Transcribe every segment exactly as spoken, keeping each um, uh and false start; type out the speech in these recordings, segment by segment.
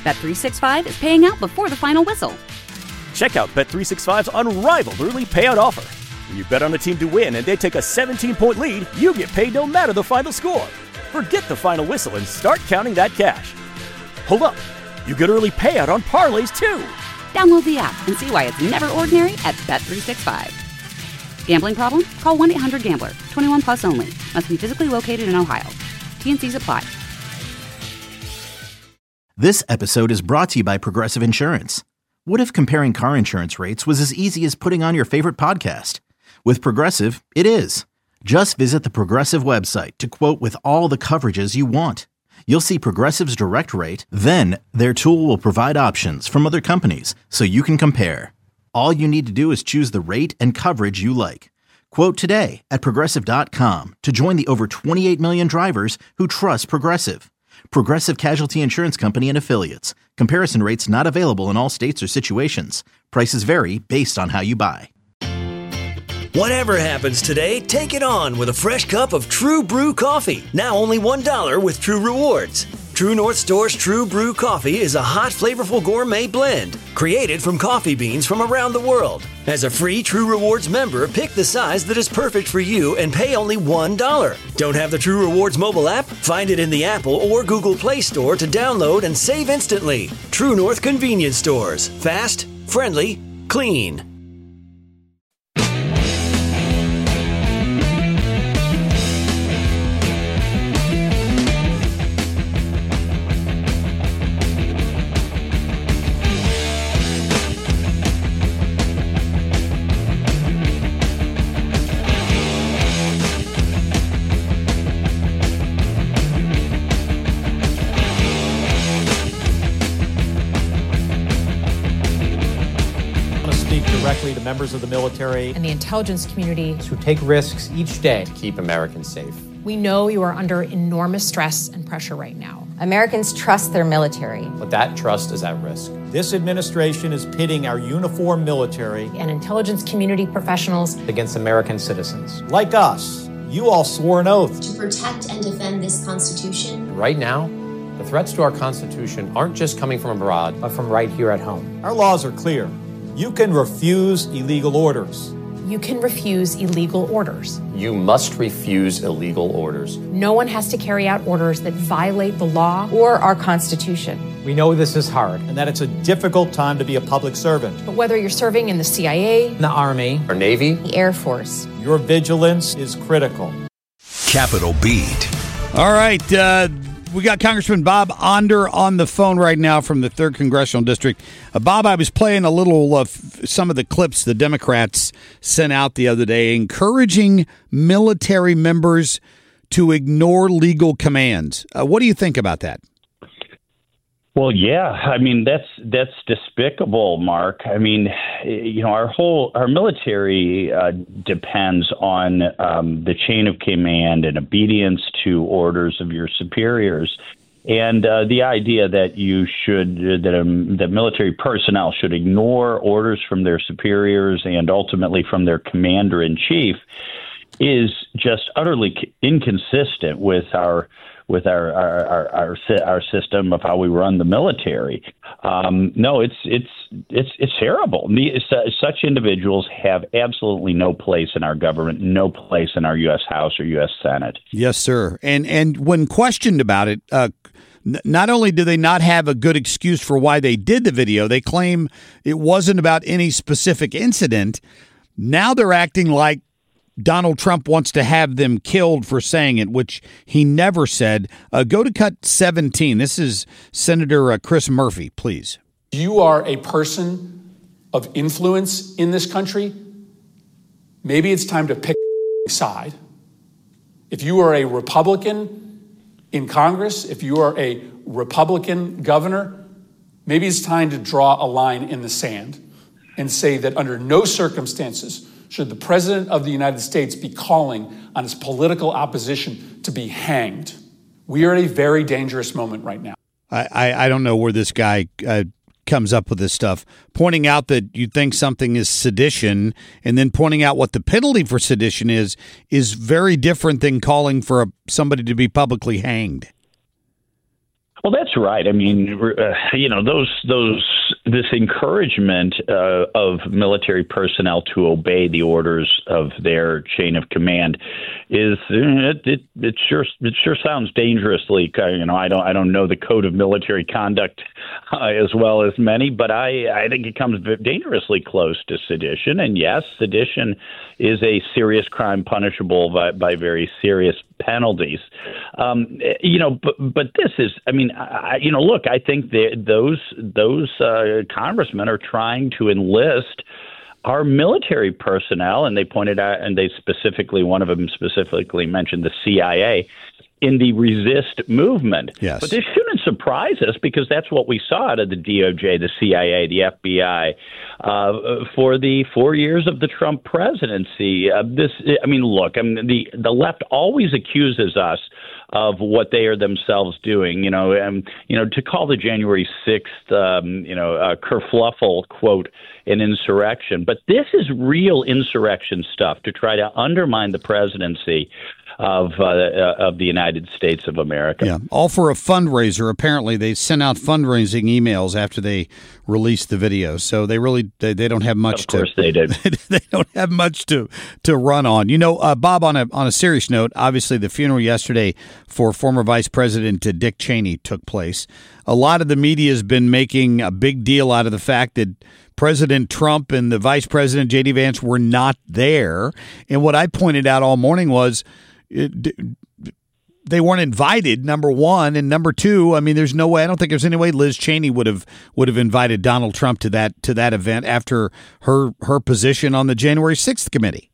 Bet three sixty-five is paying out before the final whistle. Check out Bet three sixty-five's unrivaled early payout offer. When you bet on a team to win and they take a seventeen-point lead, you get paid no matter the final score. Forget the final whistle and start counting that cash. Hold up. You get early payout on parlays, too. Download the app and see why it's never ordinary at Bet three sixty-five. Gambling problem? Call one eight hundred gambler. twenty-one plus only. Must be physically located in Ohio. T and C's apply. This episode is brought to you by Progressive Insurance. What if comparing car insurance rates was as easy as putting on your favorite podcast? With Progressive, it is. Just visit the Progressive website to quote with all the coverages you want. You'll see Progressive's direct rate, then their tool will provide options from other companies so you can compare. All you need to do is choose the rate and coverage you like. Quote today at Progressive dot com to join the over twenty-eight million drivers who trust Progressive. Progressive Casualty Insurance Company and Affiliates. Comparison rates not available in all states or situations. Prices vary based on how you buy. Whatever happens today, take it on with a fresh cup of True Brew coffee. Now only one dollar with True Rewards. True North Store's True Brew coffee is a hot, flavorful gourmet blend created from coffee beans from around the world. As a free True Rewards member, pick the size that is perfect for you and pay only one dollar. Don't have the True Rewards mobile app? Find it in the Apple or Google Play Store to download and save instantly. True North Convenience Stores. Fast, friendly, clean. Directly to members of the military and the intelligence community who take risks each day to keep Americans safe. We know you are under enormous stress and pressure right now. Americans trust their military. But that trust is at risk. This administration is pitting our uniformed military and intelligence community professionals against American citizens. Like us, you all swore an oath to protect and defend this Constitution. Right now, the threats to our Constitution aren't just coming from abroad, but from right here at home. Our laws are clear. You can refuse illegal orders. You can refuse illegal orders. You must refuse illegal orders. No one has to carry out orders that violate the law or our Constitution. We know this is hard and that it's a difficult time to be a public servant. But whether you're serving in the C I A, the Army, or Navy, the Air Force, your vigilance is critical. Capitol Beat. All right, uh, we got Congressman Bob Onder on the phone right now from the third Congressional District. Uh, Bob, I was playing a little of uh, some of the clips the Democrats sent out the other day, encouraging military members to ignore legal commands. Uh, what do you think about that? Well, yeah, I mean, that's that's despicable, Mark. I mean, you know, our whole our military uh, depends on um, the chain of command and obedience to orders of your superiors. And uh, the idea that you should that um, that military personnel should ignore orders from their superiors and ultimately from their commander in chief is just utterly inconsistent with our with our our, our our our system of how we run the military. Um, no, it's it's it's it's terrible. The, such individuals have absolutely no place in our government, no place in our U S House or U S Senate. Yes, sir. And and when questioned about it, uh, n- not only do they not have a good excuse for why they did the video, they claim it wasn't about any specific incident. Now they're acting like Donald Trump wants to have them killed for saying it, which he never said. Uh, go to cut seventeen. This is Senator uh, Chris Murphy, please. You are a person of influence in this country. Maybe it's time to pick a side. If you are a Republican in Congress, if you are a Republican governor, maybe it's time to draw a line in the sand and say that under no circumstances should the President of the United States be calling on his political opposition to be hanged. We are at a very dangerous moment right now. I, I, I don't know where this guy uh, comes up with this stuff, pointing out that you think something is sedition and then pointing out what the penalty for sedition is, is very different than calling for a, somebody to be publicly hanged. Well, that's right. I mean, uh, you know, those those this encouragement uh, of military personnel to obey the orders of their chain of command is it it, it sure it sure sounds dangerously. You know, I don't I don't know the code of military conduct uh, as well as many, but I I think it comes dangerously close to sedition. And yes, sedition is a serious crime punishable by, by very serious penalties. Um, you know, but but this is, I mean, I, you know, look, I think that those those uh, congressmen are trying to enlist our military personnel, and they pointed out, and they specifically, one of them specifically mentioned the C I A in the resist movement. Yes. But this shouldn't surprise us because that's what we saw out of the D O J, the C I A, the F B I uh, for the four years of the Trump presidency. Uh, this, I mean, look, I mean, the the left always accuses us of what they are themselves doing, you know, and, you know, to call the January sixth, um, you know, uh, kerfluffle, quote, an insurrection. But this is real insurrection stuff to try to undermine the presidency of uh, of the United States of America. Yeah, all for a fundraiser. Apparently, they sent out fundraising emails after they released the video. So they really they, they don't have much. Of course, to, they did. They don't have much to to run on. You know, uh, Bob. On a on a serious note, obviously the funeral yesterday for former Vice President uh, Dick Cheney took place. A lot of the media has been making a big deal out of the fact that President Trump and the Vice President J D Vance were not there. And what I pointed out all morning was, It, they weren't invited, number one, and number two, I mean, there's no way. I don't think there's any way Liz Cheney would have would have invited Donald Trump to that to that event after her her position on the January sixth committee.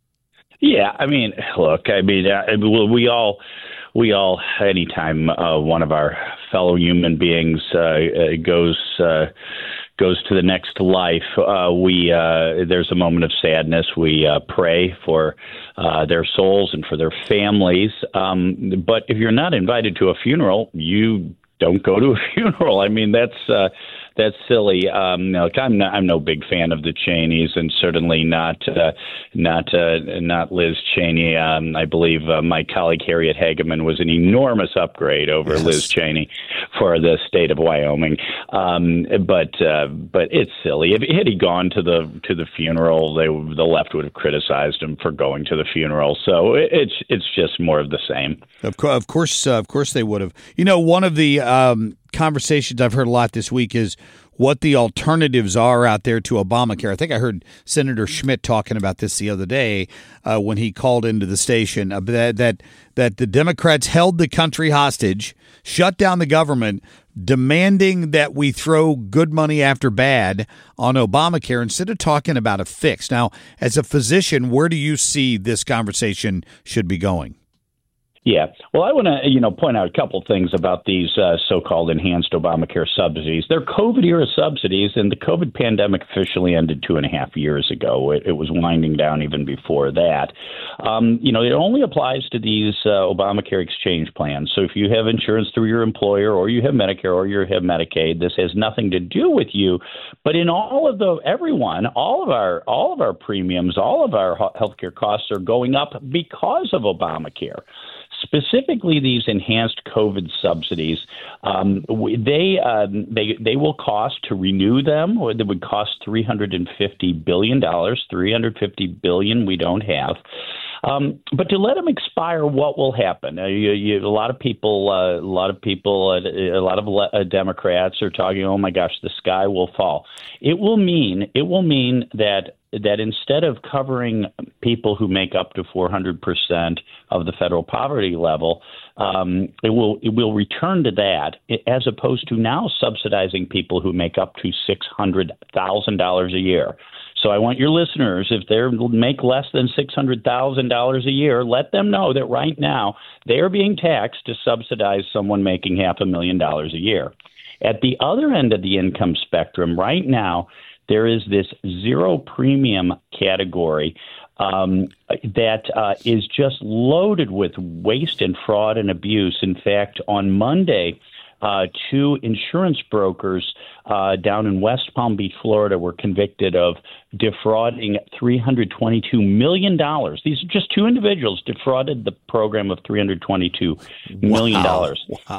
Yeah, I mean, look, I mean, uh, we all we all anytime uh, one of our fellow human beings uh, goes. Uh, goes to the next life, uh, we uh, there's a moment of sadness. We uh, pray for uh, their souls and for their families. Um, but if you're not invited to a funeral, you don't go to a funeral. I mean, that's uh, that's silly. Um, look, I'm not, I'm no big fan of the Cheneys, and certainly not uh, not uh, not Liz Cheney. Um, I believe uh, my colleague Harriet Hageman was an enormous upgrade over yes. Liz Cheney for the state of Wyoming. Um, but uh, but it's silly. If had he gone to the to the funeral, they the left would have criticized him for going to the funeral. So it's it's just more of the same. Of course, of course, uh, of course, they would have. You know, one of the um, conversations I've heard a lot this week is what the alternatives are out there to Obamacare. I think I heard Senator Schmidt talking about this the other day uh, when he called into the station uh, that, that that the Democrats held the country hostage, shut down the government, demanding that we throw good money after bad on Obamacare instead of talking about a fix. Now, as a physician, where do you see this conversation should be going? Yeah. Well, I want to, you know, point out a couple of things about these uh, so-called enhanced Obamacare subsidies. They're COVID-era subsidies, and the COVID pandemic officially ended two and a half years ago. It, it was winding down even before that. Um, you know, it only applies to these uh, Obamacare exchange plans. So if you have insurance through your employer, or you have Medicare, or you have Medicaid, this has nothing to do with you. But in all of the, everyone, all of our, all of our premiums, all of our healthcare costs are going up because of Obamacare. Specifically, these enhanced COVID subsidies, um, they uh, they they will cost to renew them, or they would cost three hundred fifty billion dollars. three hundred fifty billion dollars we don't have. Um, but to let them expire, what will happen? Uh, you, you, a lot of people, uh, a lot of people, uh, a lot of le- uh, Democrats are talking, "Oh my gosh, the sky will fall." It will mean it will mean that. that instead of covering people who make up to four hundred percent of the federal poverty level, um, it will it will return to that, as opposed to now subsidizing people who make up to six hundred thousand dollars a year. So I want your listeners, if they make less than six hundred thousand dollars a year, let them know that right now they are being taxed to subsidize someone making half a million dollars a year. At the other end of the income spectrum, right now, there is this zero premium category um, that uh, is just loaded with waste and fraud and abuse. In fact, on Monday, uh, two insurance brokers uh, down in West Palm Beach, Florida, were convicted of defrauding three hundred twenty-two million dollars. These are just two individuals defrauded the program of three hundred twenty-two million dollars. Wow. Wow.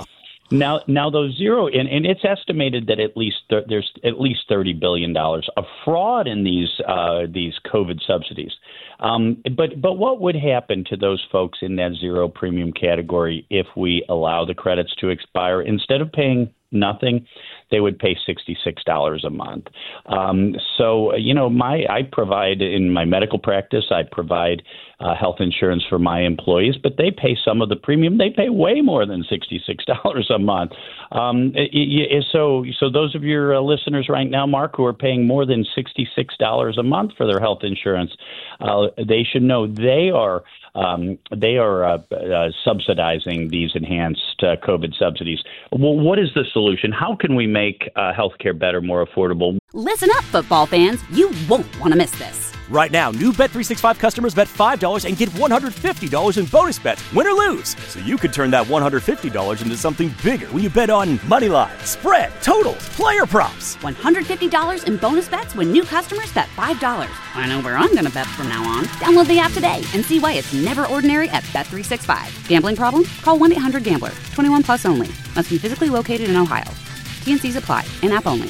Now, now those zero, and, and it's estimated that at least th- there's at least thirty billion dollars of fraud in these uh, these COVID subsidies. Um, but but what would happen to those folks in that zero premium category if we allow the credits to expire? Instead of paying nothing, they would pay sixty-six dollars a month. Um, so, you know, my I provide in my medical practice, I provide uh, health insurance for my employees, but they pay some of the premium. They pay way more than sixty-six dollars a month. Um, it, it, so, so those of your uh, listeners right now, Mark, who are paying more than sixty-six dollars a month for their health insurance, uh, they should know they are um, they are uh, uh, subsidizing these enhanced uh, COVID subsidies. Well, what is the solution? How can we make uh, healthcare better, more affordable? Listen up, football fans. You won't want to miss this. Right now, new Bet three sixty-five customers bet five dollars and get one hundred fifty dollars in bonus bets, win or lose. So you could turn that one hundred fifty dollars into something bigger when you bet on money line, spread, totals, player props. one hundred fifty dollars in bonus bets when new customers bet five dollars. I know where I'm going to bet from now on. Download the app today and see why it's never ordinary at Bet three sixty-five. Gambling problem? Call one eight hundred gambler. twenty-one plus only. Must be physically located in Ohio. T N Cs apply. In-app only.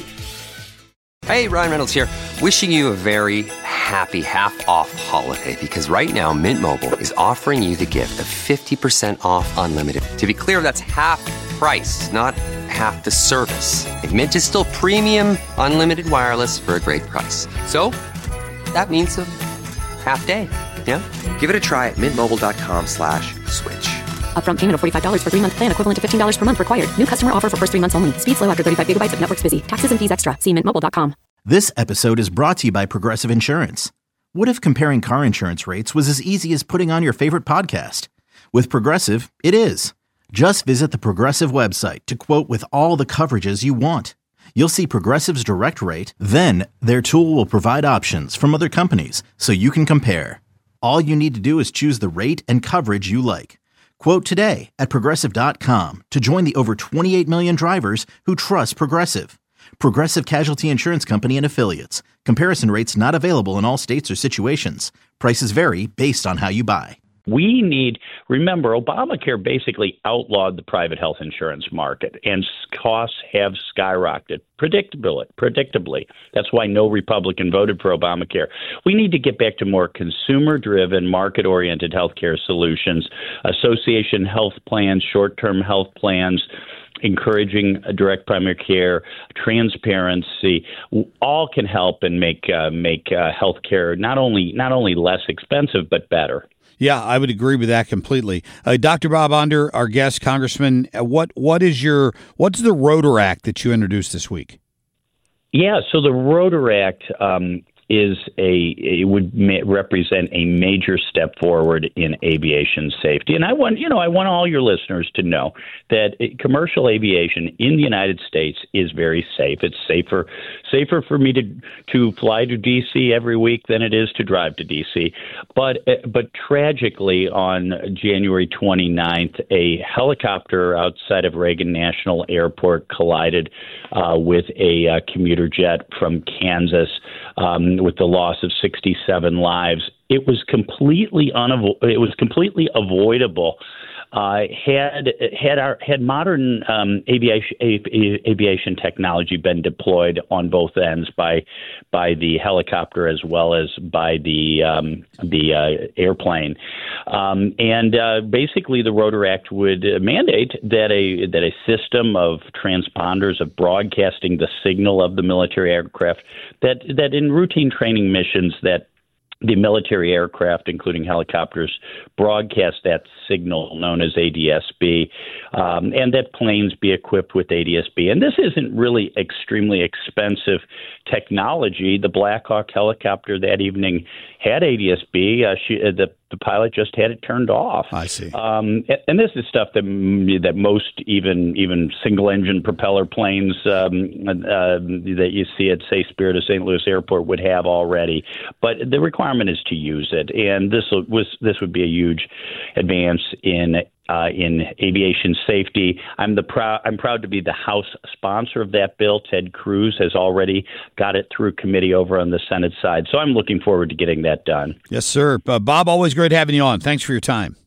Hey, Ryan Reynolds here. Wishing you a very happy half-off holiday because right now Mint Mobile is offering you the gift of fifty percent off unlimited. To be clear, that's half price, not half the service. And Mint is still premium unlimited wireless for a great price. So that means a half day. Yeah? Give it a try at mintmobile.com slash switch. Upfront payment of forty-five dollars for three-month plan equivalent to fifteen dollars per month required. New customer offer for first three months only. Speed slow after thirty-five gigabytes if network's busy. Taxes and fees extra. See mint mobile dot com. This episode is brought to you by Progressive Insurance. What if comparing car insurance rates was as easy as putting on your favorite podcast? With Progressive, it is. Just visit the Progressive website to quote with all the coverages you want. You'll see Progressive's direct rate, then their tool will provide options from other companies so you can compare. All you need to do is choose the rate and coverage you like. Quote today at Progressive dot com to join the over twenty-eight million drivers who trust Progressive. Progressive Casualty Insurance Company and Affiliates. Comparison rates not available in all states or situations. Prices vary based on how you buy. We need, remember, Obamacare basically outlawed the private health insurance market, and costs have skyrocketed predictably. predictably. That's why no Republican voted for Obamacare. We need to get back to more consumer-driven, market-oriented healthcare solutions, association health plans, short-term health plans, encouraging direct primary care, transparency, all can help and make uh, make uh, healthcare not only not only less expensive but better. Yeah, I would agree with that completely. Uh, Doctor Bob Onder, our guest, Congressman, what what is your what's the Rotor Act that you introduced this week? Yeah, so the Rotor Act um, is a it would ma- represent a major step forward in aviation safety, and I want you know I want all your listeners to know that it, commercial aviation in the United States is very safe. It's safer safer for me to to fly to D C every week than it is to drive to D C. But but tragically, on January twenty-ninth, a helicopter outside of Reagan National Airport collided uh, with a uh, commuter jet from Kansas. Um, with the loss of sixty-seven lives. It was completely unavo- it was completely avoidable. Uh, had had our had modern um, aviation a, aviation technology been deployed on both ends by by the helicopter as well as by the um, the uh, airplane, um, and uh, basically the Rotor Act would mandate that a that a system of transponders of broadcasting the signal of the military aircraft that that in routine training missions that the military aircraft, including helicopters, broadcast that signal known as A D S B, um, and that planes be equipped with A D S B. And this isn't really extremely expensive technology. The Black Hawk helicopter that evening had A D S B. Uh, she, uh, the The pilot just had it turned off. I see. Um, and this is stuff that that most even even single engine propeller planes um, uh, that you see at, say, Spirit of Saint Louis Airport would have already. But the requirement is to use it, and this was this would be a huge advance in uh, in aviation safety. I'm the proud I'm proud to be the House sponsor of that bill. Ted Cruz has already got it through committee over on the Senate side, so I'm looking forward to getting that done. Yes, sir. Uh, Bob, always great having you on. Thanks for your time.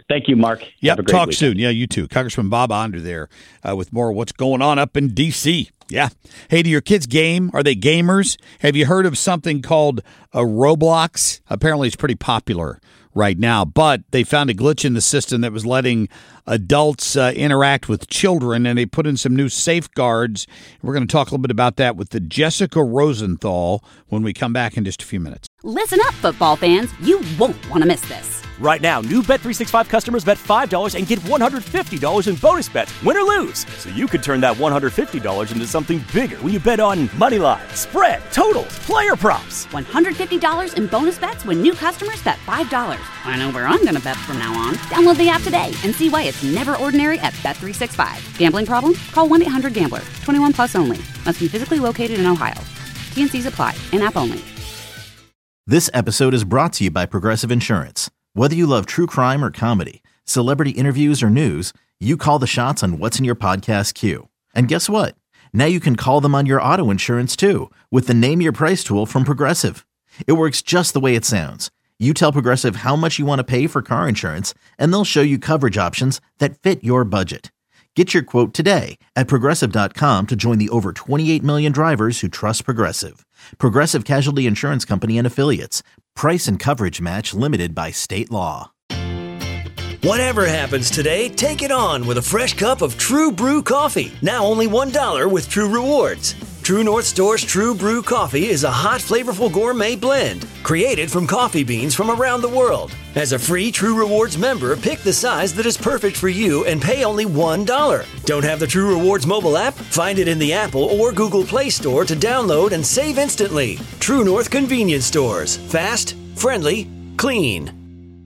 Thank you, Mark. Yep, Have a great talk weekend. soon. Yeah, you too. Congressman Bob Onder there uh, with more of what's going on up in D C. Yeah. Hey, do your kids game? Are they gamers? Have you heard of something called a Roblox? Apparently it's pretty popular right now, but they found a glitch in the system that was letting adults uh, interact with children, and they put in some new safeguards. We're going to talk a little bit about that with the Jessica Rosenthal when we come back in just a few minutes. Listen up, football fans. You won't want to miss this. Right now, new Bet three sixty-five customers bet five dollars and get one hundred fifty dollars in bonus bets, win or lose. So you could turn that one hundred fifty dollars into something bigger when you bet on money line, spread, totals, player props. one hundred fifty dollars in bonus bets when new customers bet five dollars. I know where I'm going to bet from now on. Download the app today and see why it's never ordinary at Bet three sixty-five. Gambling problem? Call one eight hundred gambler. twenty-one plus only. Must be physically located in Ohio. T N Cs apply. In-app only. This episode is brought to you by Progressive Insurance. Whether you love true crime or comedy, celebrity interviews or news, you call the shots on what's in your podcast queue. And guess what? Now you can call them on your auto insurance too with the Name Your Price tool from Progressive. It works just the way it sounds. You tell Progressive how much you want to pay for car insurance, and they'll show you coverage options that fit your budget. Get your quote today at Progressive dot com to join the over twenty-eight million drivers who trust Progressive. Progressive Casualty Insurance Company and Affiliates. Price and coverage match limited by state law. Whatever happens today, take it on with a fresh cup of True Brew coffee. Now only one dollar with True Rewards. True North Store's True Brew coffee is a hot, flavorful gourmet blend created from coffee beans from around the world. As a free True Rewards member, pick the size that is perfect for you and pay only one dollar. Don't have the True Rewards mobile app? Find it in the Apple or Google Play Store to download and save instantly. True North Convenience Stores. Fast, friendly, clean.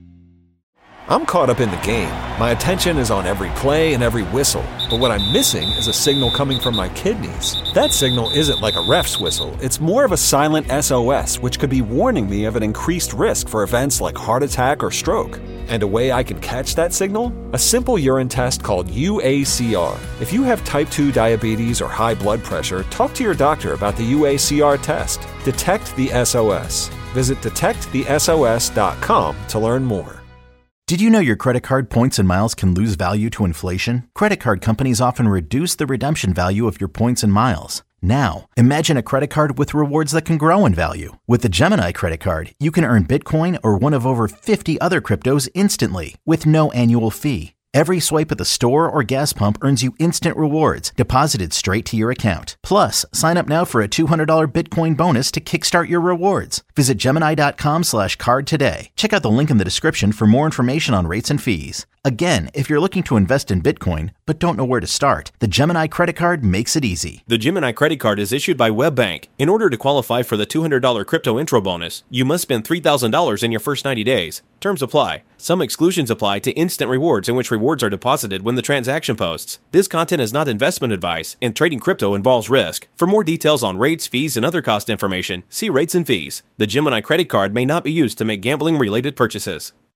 I'm caught up in the game. My attention is on every play and every whistle. But what I'm missing is a signal coming from my kidneys. That signal isn't like a ref's whistle. It's more of a silent S O S, which could be warning me of an increased risk for events like heart attack or stroke. And a way I can catch that signal? A simple urine test called U A C R. If you have type two diabetes or high blood pressure, talk to your doctor about the U A C R test. Detect the S O S. Visit detect the S O S dot com to learn more. Did you know your credit card points and miles can lose value to inflation? Credit card companies often reduce the redemption value of your points and miles. Now, imagine a credit card with rewards that can grow in value. With the Gemini credit card, you can earn Bitcoin or one of over fifty other cryptos instantly with no annual fee. Every swipe at the store or gas pump earns you instant rewards deposited straight to your account. Plus, sign up now for a two hundred dollars Bitcoin bonus to kickstart your rewards. Visit Gemini.com slash card today. Check out the link in the description for more information on rates and fees. Again, if you're looking to invest in Bitcoin but don't know where to start, the Gemini credit card makes it easy. The Gemini credit card is issued by WebBank. In order to qualify for the two hundred dollars crypto intro bonus, you must spend three thousand dollars in your first ninety days. Terms apply. Some exclusions apply to instant rewards in which rewards are deposited when the transaction posts. This content is not investment advice, and trading crypto involves risk. For more details on rates, fees, and other cost information, see rates and fees. The Gemini credit card may not be used to make gambling-related purchases.